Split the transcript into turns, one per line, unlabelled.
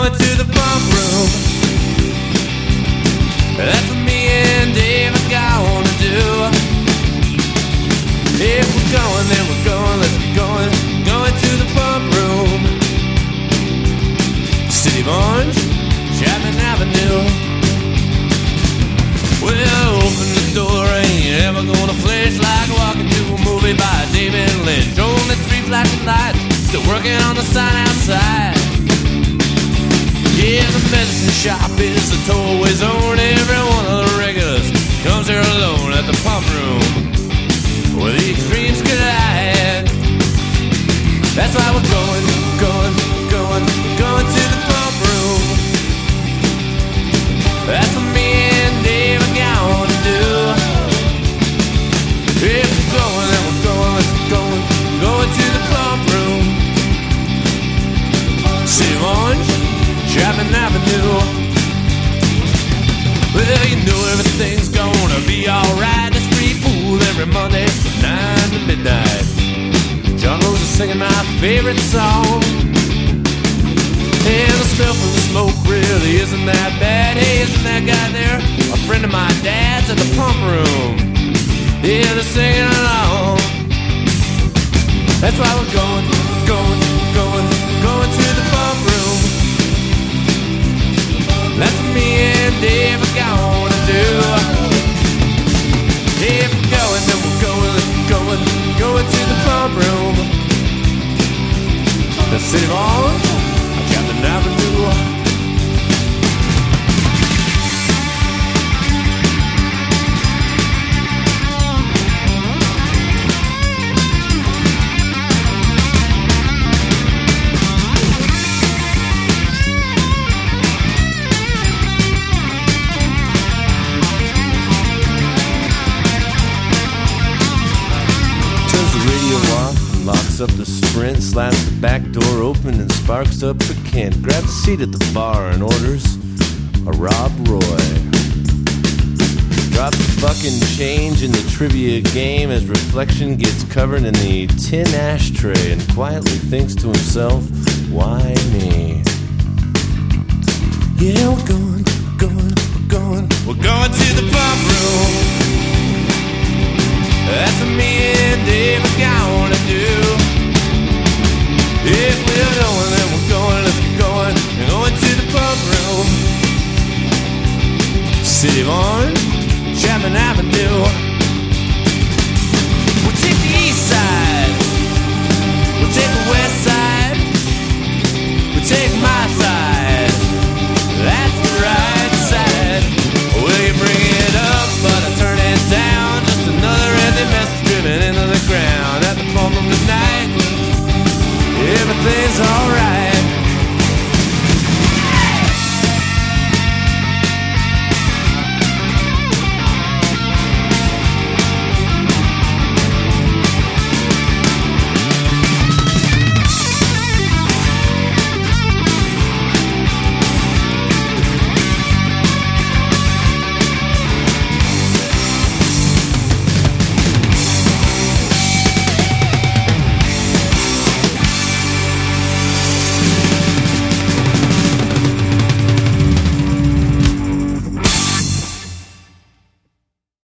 going to the pump room. That's what me and Dave are gonna do. If we're going, then we're going, let's be going. Going to the pump room. City of Orange, Chapman Avenue. Well, open the door, ain't ever gonna flash like walking to a movie by David Lynch. Only 3 flashing lights, still working on the sign outside. Yeah, the medicine shop is the tollway zone. Every one of the regulars comes here alone at the pump room, where the extremes collide. That's why we're going to the pump room. That's what me and Dave are gonna do. If we're going, then we're going to the pump room. City of Orange, Chapman Avenue. Well, you know everything's gonna be alright. It's free pool every Monday from 9 to midnight. John Rose is singing my favorite song, and the smell from the smoke really isn't that bad. Hey, isn't that guy there a friend of my dad's at the pump room? Yeah, they're singing along. That's why we're going to the pump room. That's what me and Dave are gonna do. If we're going, then we're going to the pump room. The City of Orange, Chapman Avenue. Locks up the Sprint, slaps the back door open and sparks up the Kent. Grabs a seat at the bar and orders a Rob Roy. Drops a buck and change in the trivia game as Reflection gets covered in the tin ashtray and quietly thinks to himself, why me? Yeah, we're going to the pump room. That's what me and Dave are gonna do. If we're going, then we're going, let's get going. We're going to the pump room. City of Orange, Chapman Avenue. We'll take the east side, we'll take the west side, we'll take my side.